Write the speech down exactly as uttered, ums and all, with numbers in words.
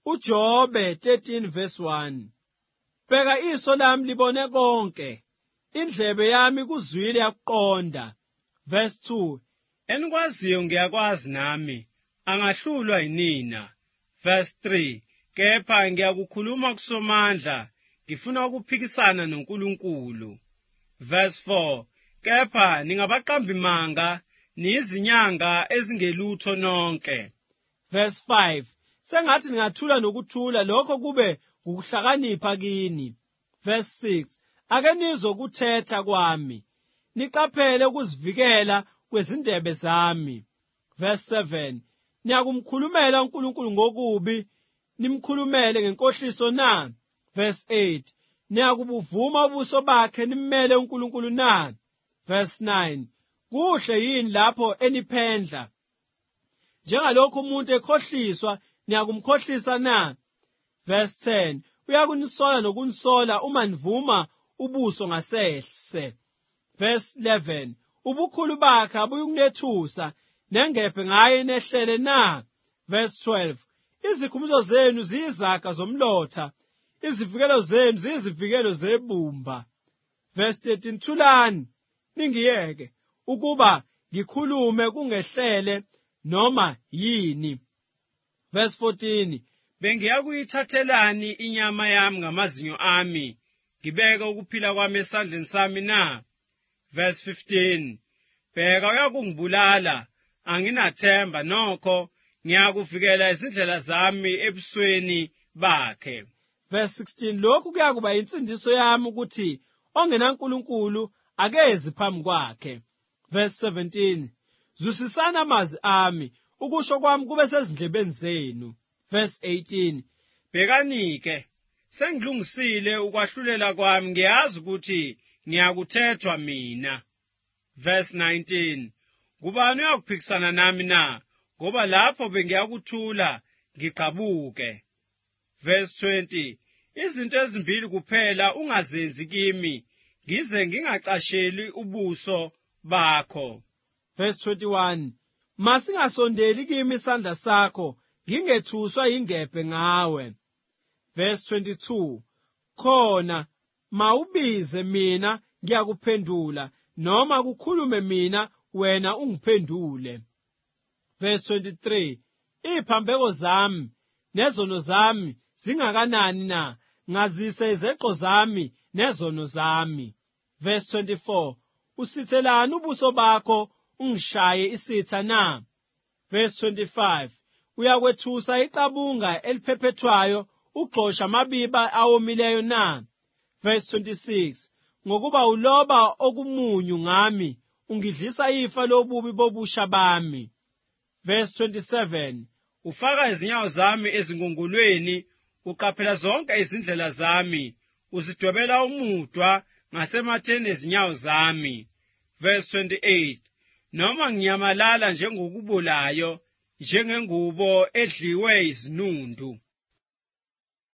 uJobe thirteen verse one. Bheka iso lami libone konke, indlebe yami kuzwile yakuqonda. Verse two. Enikwaziyo ngiyakwazi nami, angahlulwa yinina. Verse three. Kepha ngiyakukhuluma kusomandla, ngifuna ukuphikisana noNkulunkulu. Verse four. Kepha ningabaqamba imanga, niyizinyanga ezingelutho nonke. Verse five. Sengathi ningathula nokuthula lokho kube ukuhlakanipha kini. Verse six. Ake nizwe ukuthetha kwami, niqaphele ukuzivikela kwezindebe zami. Verse seven. Niyakumkhulumela uNkulunkulu ngokubi, nimkhulumele ngenkohliso na? Verse eight. Niyakubuvuma ubuso bakhe nimmele uNkulunkulu na? Verse nine. Kuhle yini lapho eniphendla, njengalokho umuntu ekhohliswa niyakumkhohlisa na? Verse ten. Uyakunisola nokunisola uma nivuma ubuso ngasehle. Verse eleven. Ubukhulu bakhe abuyikunethusa, nengebhe ngaye nehlele na? Verse twelve. Izikhumuzo zenu ziyizakha zomlotha, izivikelo zenu ziyizivikelo zebumba. Verse thirteen. Thulani ningiyeke ukuba ngikhulume kungehlele noma yini. Verse fourteen. Bengiyakuyithathelani inyama yami ngamazinyo ami, ngibeke ukuphila kwami esandleni sami na? Verse fifteen. Bheka uyakungibulala, anginathemba nokho, ngiyakuvikela izindlela zami ebusweni bakhe. Verse sixteen. Lokhu kuyakuba insindiso yami ukuthi ongenaNkulunkulu akezi phambi kwakhe. Verse seventeen. Zwisisana amazwi ami, ukusho kwami kube sezindlebeni zenu. Verse eighteen. Bhekani-ke, sengilungisile ukwahlulela kwami, ngiyazi ukuthi ngiyakuthethwa mina. Verse nineteen. Ngubani uyakuphikisana nami na? Ngoba lapho bengiyakuthula ngiqhabuke. Verse twenty. Izinto ezimbili kuphela ungazenzi kimi, ngize ngingacasheli ubuso bakho. Verse twenty-one. Masingasondeli kimi isandla sakho, ngingethuswa ingebhe ngawe. Verse twenty-two. Khona mawubize mina ngiyakuphendula, noma kukhulume mina wena ungiphendule. Verse twenty-three. Iphambeko zami nezono zami zingakanani na? Ngazise izeqo zami nezono zami. Verse twenty-four. Usithelani ubuso bakho ungishaye isitha na? Verse twenty-five. Uyakwethusa iqabunga eliphephethwayo, ugxosha amabiba awomileyo na? Verse twenty-six. Ngokuba uloba okumunyu ngami, ungidlisa ifa lobubi bobusha bami. Verse twenty-seven. Ufaka izinyawo zami ezingungulweni, uqaphela zonke izindlela zami, uzidwebela umudwa ngasematheni ezinyawo zami. Verse twenty-eight. Noma nginyamalala njengokubulayo, njengengubo edliwe izinundu.